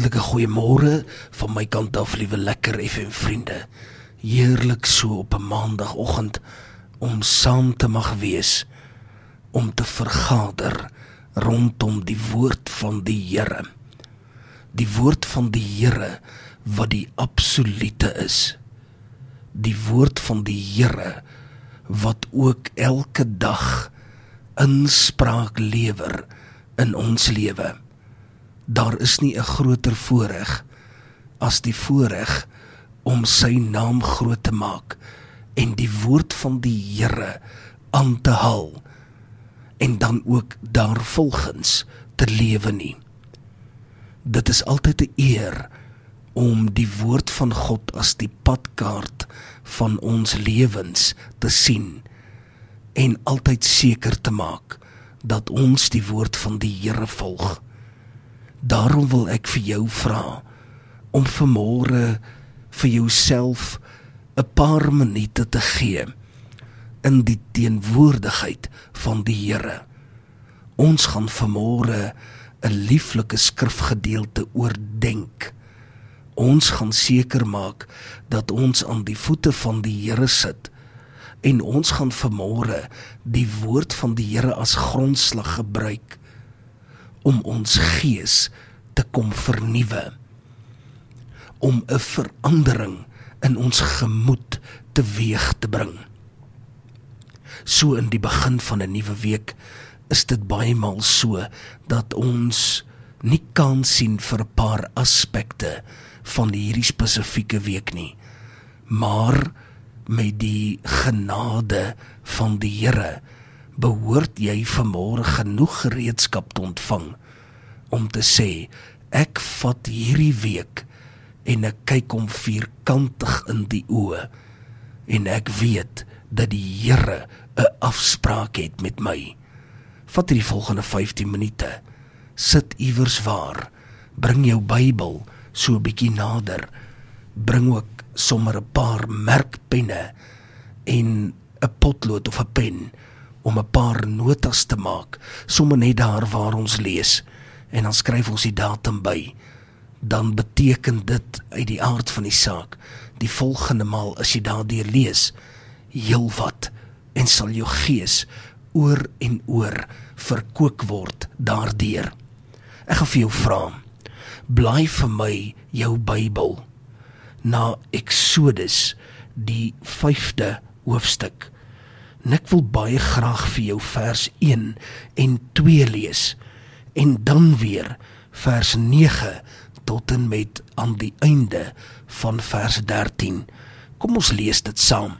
Hartlike goeiemôre van my kant af, liewe lekker FM vriende. Heerlik so op 'n maandagoggend om saam te mag wees, om te vergader rondom die woord van die Here. Die woord van die Here wat die absolute is. Die woord van die Here wat ook elke dag inspraak lewer in ons lewe. Daar is nie 'n groter voorreg as die voorreg om sy naam groot te maak en die woord van die Here aan te haal en dan ook daarvolgens te lewe nie. Dit is altyd 'n eer om die woord van God as die padkaart van ons lewens te sien en altyd seker te maak dat ons die woord van die Here volg. Daarom wil ek vir jou vra om vanmôre vir jouself 'n paar minute te gee in die teenwoordigheid van die Here. Ons gaan vanmôre 'n lieflike skrifgedeelte oordink. Ons gaan seker maak dat ons aan die voete van die Here sit en ons gaan vanmôre die woord van die Here as grondslag gebruik om ons gees te kom vernuwe, om 'n verandering in ons gemoed teweeg te bring. So in die begin van 'n nuwe week is dit baie maal so dat ons nie kan sien vir 'n paar aspekte van hierdie spesifieke week nie, maar met die genade van die Here behoort jy vanmôre genoeg gereedskap te ontvang om te sê, ek vat hierdie week en ek kyk hom vierkantig in die oë en ek weet dat die Here 'n afspraak het met my. Vat hierdie volgende 15 minute, sit iewers waar, bring jou Bybel so 'n bietjie nader, bring ook sommer 'n paar merkpenne en 'n potlood of 'n pen om 'n paar notas te maak, sommer net daar waar ons lees, en dan skryf ons die datum by. Dan beteken dit uit die aard van die saak, die volgende maal as jy daardeur lees, heel wat, en sal jou gees oor en oor verkook word daardeur. Ek gaan vir jou vra, blaai vir my jou Bybel na Exodus, die 5de hoofstuk. En ek wil baie graag vir jou vers 1 en 2 lees, en dan weer vers 9 tot en met aan die einde van vers 13. Kom ons lees dit saam.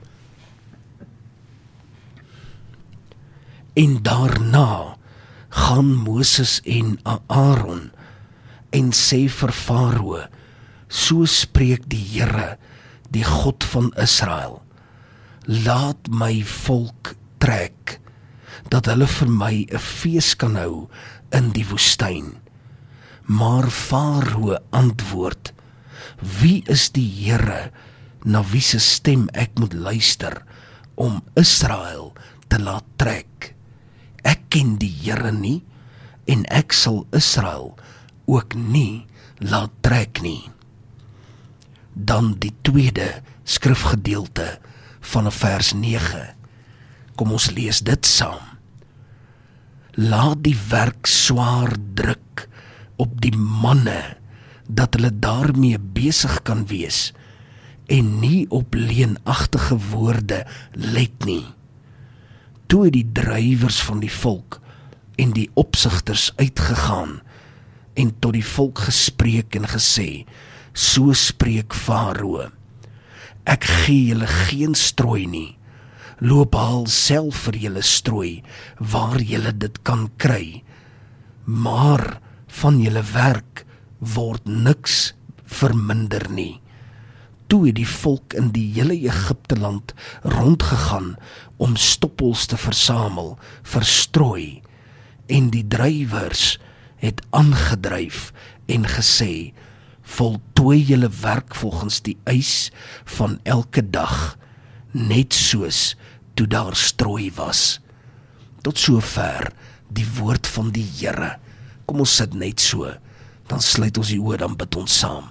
En daarna gaan Moses en Aaron en sê vir Farao, so spreek die Here, die God van Israel, laat my volk trek, dat hulle vir my 'n fees kan hou in die woestyn. Maar Farao antwoord, wie is die Here, na wie se stem ek moet luister, om Israel te laat trek? Ek ken die Here nie, en ek sal Israel ook nie laat trek nie. Dan die tweede skrifgedeelte van vers 9. Kom ons lees dit saam. Laat die werk swaar druk op die manne, dat hulle daarmee besig kan wees, en nie op leenagtige woorde let nie. Toe het die drywers van die volk en die opsigters uitgegaan, en tot die volk gespreek en gesê, so spreek Farao, ek gee julle geen strooi nie, loop haal self vir julle strooi, waar julle dit kan kry, maar van julle werk word niks verminder nie. Toe het die volk in die hele Egipteland rondgegaan om stoppels te versamel, verstrooi, en die drywers het aangedryf en gesê, voltooi julle werk volgens die eis van elke dag, net soos toe daar strooi was. Tot sover die woord van die Here. Kom ons sit net so, Dan sluit ons die oë, dan bid ons saam.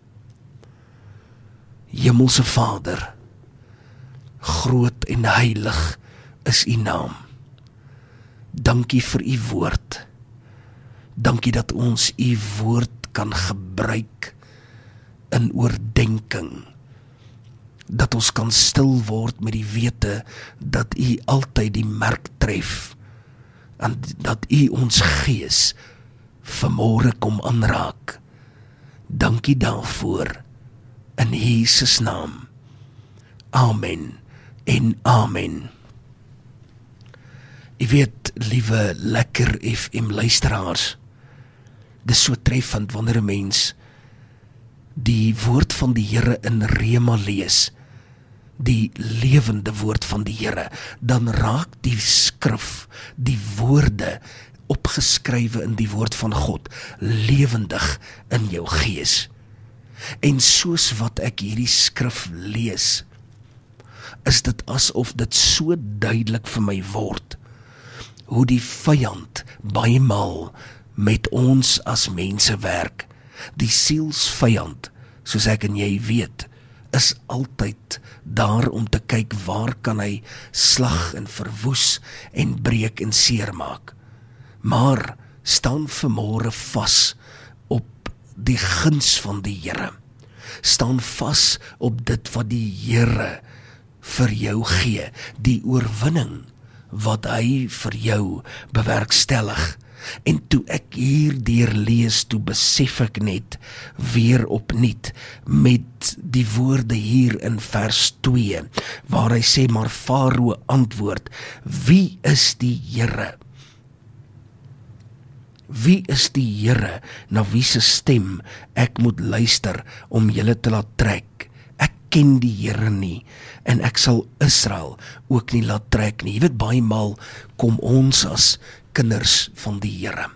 Hemelse Vader, groot en heilig is U naam. Dankie vir U woord. Dankie dat ons U woord kan gebruik in oordenking. Dat ons kan stil word met die wete dat U altyd die merk tref en dat U ons gees vanmôre kom aanraak. Dankie daarvoor in Jesus naam. Amen en amen. U weet, liewe Lekker FM luisteraars, dis so treffend wanneer 'n mens die woord van die Here in Rema lees, die lewende woord van die Here, dan raak die skrif, die woorde opgeskrywe in die woord van God, lewendig in jou gees. En soos wat ek hierdie skrif lees, is dit asof dit so duidelik vir my word, hoe die vyand baie maal met ons as mense werk. Die sielsvyand, soos ek en jy weet, is altyd daar om te kyk waar kan hy slag en verwoes en breek en seermaak. Maar staan vanmôre vas op die guns van die Here. Staan vas op dit wat die Here vir jou gee, die oorwinning wat hy vir jou bewerkstellig. En toe ek hierdeur lees, toe besef ek net weer opnuut met die woorde hier in vers 2, waar hy sê, maar Farao antwoord, wie is die Here? Wie is die Here, na wie se stem ek moet luister om julle te laat trek? Ek ken die Here nie, en ek sal Israel ook nie laat trek nie. Jy weet, baie maal kom ons as kinders van die Here.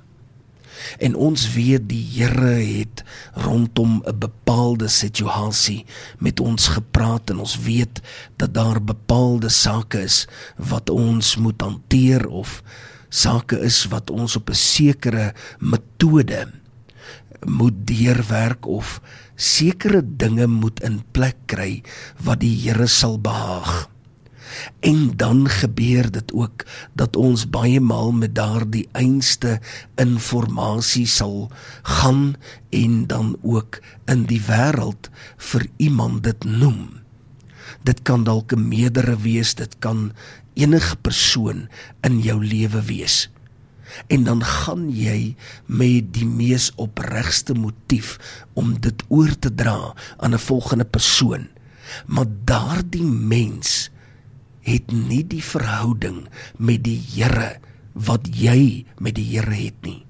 En ons weet die Here het rondom 'n bepaalde situasie met ons gepraat en ons weet dat daar bepaalde sake is wat ons moet hanteer of sake is wat ons op 'n sekere metode moet deurwerk of sekere dinge moet in plek kry wat die Here sal behaag. En dan gebeur dit ook dat ons baie maal met daardie einste informasie sal gaan en dan ook in die wêreld vir iemand dit noem. Dit kan dalk 'n meerdere wees, dit kan enige persoon in jou lewe wees. En dan gaan jy met die mees opregste motief om dit oor te dra aan 'n volgende persoon. Maar daardie mens het nie die verhouding met die Here wat jy met die Here het nie.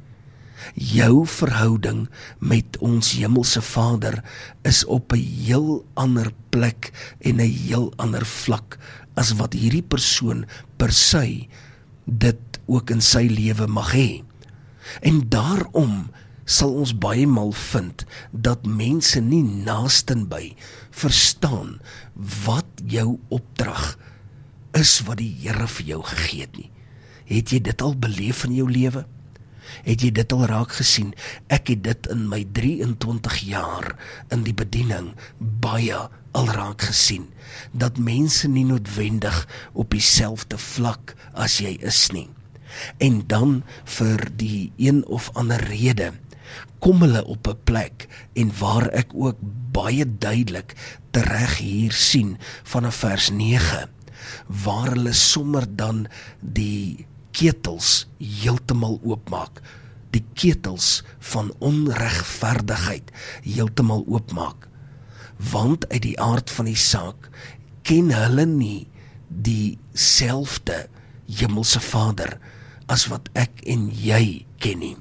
Jou verhouding met ons hemelse Vader is op 'n heel ander plek en 'n heel ander vlak as wat hierdie persoon per se dit ook in sy lewe mag hê. En daarom sal ons baie maal vind dat mense nie naastenby verstaan wat jou opdrag is wat die Here vir jou gegee het nie. Het jy dit al beleef in jou lewe? Het jy dit al raak gesien? Ek het dit in my 23 jaar in die bediening baie al raak gesien, dat mense nie noodwendig op dieselfde vlak as jy is nie. En dan vir die een of ander rede kom hulle op 'n plek en waar ek ook baie duidelik tereg hier sien vanaf vers 9, waar hulle sommer dan die ketels heeltemal oopmaak, die ketels van onregverdigheid heeltemal oopmaak, want uit die aard van die saak ken hulle nie dieselfde hemelse Vader as wat ek en jy ken nie.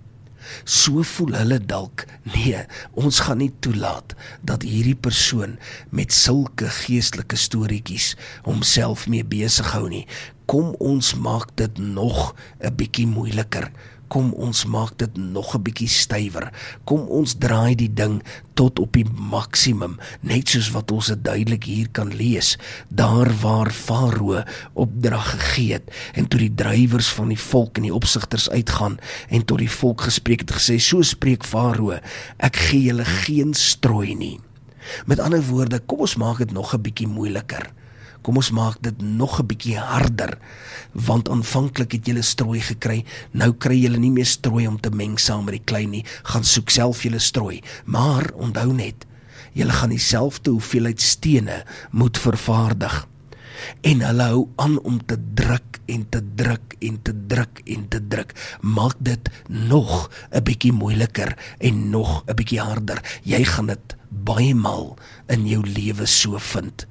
So voel hulle dalk, nee, ons gaan nie toelaat dat hierdie persoon met sulke geestelike storieetjies homself mee besig hou nie. Kom ons maak dit nog 'n bietjie moeiliker. kom ons maak dit nog 'n bietjie stywer, kom ons draai die ding tot op die maksimum, net soos wat ons dit duidelik hier kan lees, daar waar Farao opdrag gegee het, en toe die drywers van die volk en die opsigters uitgaan, en tot die volk gespreek het, gesê, so spreek Farao, ek gee julle geen strooi nie. Met ander woorde, kom ons maak dit nog 'n bietjie moeiliker. Kom ons maak dit nog 'n bietjie harder, want aanvanklik het julle strooi gekry, nou kry julle nie meer strooi om te meng saam met die klei nie, gaan soek self julle strooi, maar onthou net, julle gaan dieselfde hoeveelheid stene moet vervaardig, en hulle hou aan om te druk en te druk en te druk en te druk, maak dit nog 'n bietjie moeiliker en nog 'n bietjie harder, jy gaan dit baie maal in jou lewe so vind,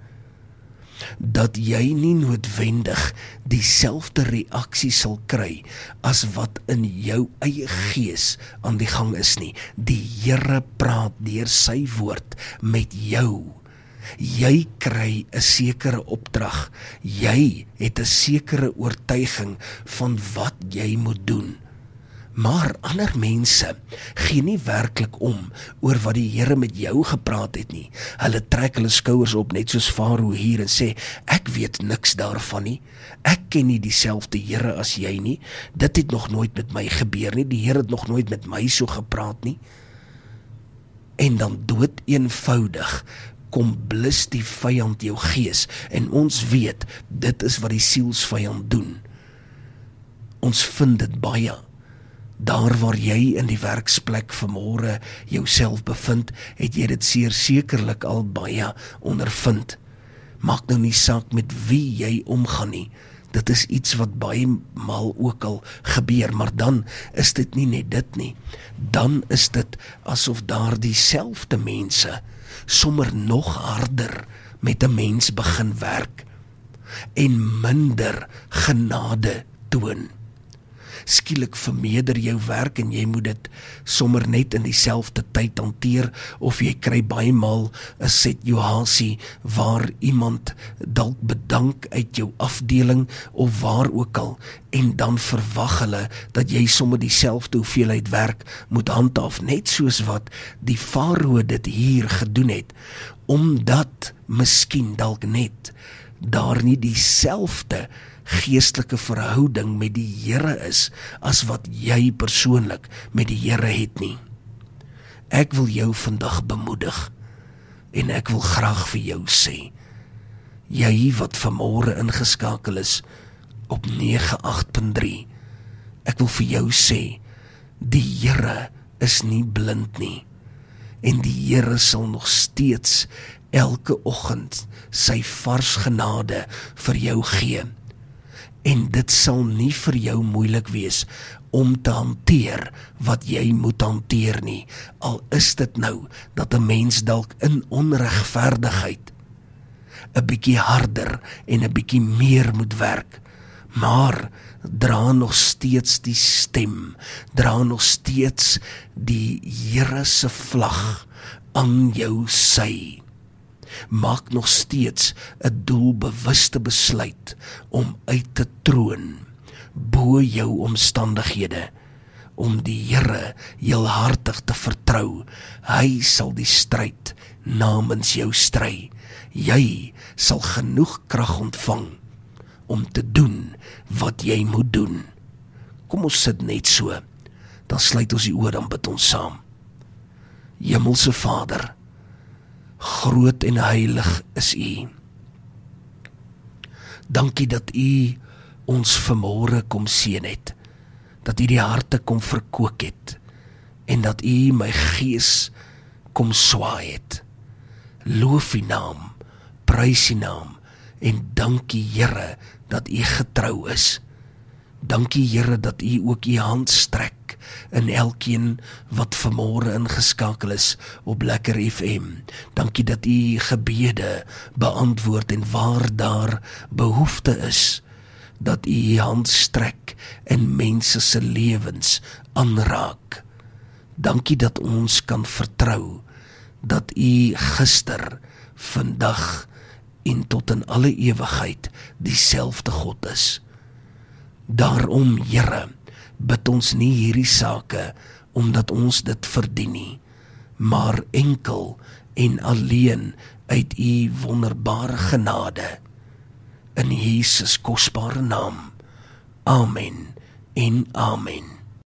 dat jy nie noodwendig dieselfde reaksie sal kry as wat in jou eie gees aan die gang is nie. Die Here praat deur sy woord met jou. Jy kry 'n sekere opdrag. Jy het 'n sekere oortuiging van wat jy moet doen. Maar ander mense gee nie werklik om oor wat die Here met jou gepraat het nie. Hulle trek hulle skouers op net soos Farao hier en sê, ek weet niks daarvan nie. Ek ken nie dieselfde Here as jy nie. Dit het nog nooit met my gebeur nie. Die Here het nog nooit met my so gepraat nie. En dan dood eenvoudig kom blus die vyand jou gees. En ons weet, dit is wat die sielsvyand doen. Ons vind dit baie. Daar waar jy in die werksplek vanmôre jouself bevind, het jy dit sekerlik al baie ondervind. Maak nou nie saak met wie jy omgaan nie. Dit is iets wat baie maal ook al gebeur, maar dan is dit nie net dit nie. Dan is dit asof daar dieselfde mense sommer nog harder met 'n mens begin werk en minder genade toon. Skielik vermeerder jou werk en jy moet dit sommer net in dieselfde tyd hanteer, of jy kry baie maal 'n situasie waar iemand dalk bedank uit jou afdeling of waar ook al, en dan verwag hulle dat jy sommer dieselfde hoeveelheid werk moet handhaaf, net soos wat die Farao dit hier gedoen het, omdat miskien dalk net daar nie dieselfde geestelike verhouding met die Here is as wat jy persoonlik met die Here het nie. Ek wil jou vandag bemoedig en ek wil graag vir jou sê, jy wat vanmôre ingeskakel is op 98.3, ek wil vir jou sê, die Here is nie blind nie, en die Here sal nog steeds elke oggend sy vars genade vir jou gee. En dit sal nie vir jou moeilik wees om te hanteer wat jy moet hanteer nie, al is dit nou dat 'n mens dalk in onregverdigheid 'n bietjie harder en 'n bietjie meer moet werk, maar dra nog steeds die stem, dra nog steeds die Here se vlag aan jou sy. Maak nog steeds 'n doelbewuste besluit om uit te troon bo jou omstandighede, om die Here heelhartig te vertrou. Hy sal die stryd namens jou stry. Jy sal genoeg krag ontvang om te doen wat jy moet doen. Kom ons sit net so, dan sluit ons die oë, dan bid ons saam. Hemelse Vader, groot en heilig is U. Dankie dat U ons vanmôre kom seën het, dat U die harte kom verkoop het, en dat U my gees kom swaai het. Loof U naam, prys U naam, en dankie Here dat U getrou is. Dankie Here dat U ook U hand strek in elkeen wat vanmôre ingeskakel is op Lekker FM. Dankie dat U gebede beantwoord, en waar daar behoefte is, dat U U hand strek en mense se lewens aanraak. Dankie dat ons kan vertrou dat U gister, vandag en tot in alle ewigheid dieselfde God is. Daarom, Here, bid ons nie hierdie sake omdat ons dit verdien nie, maar enkel en alleen uit u wonderbare genade. In Jesus kosbare naam. Amen en amen.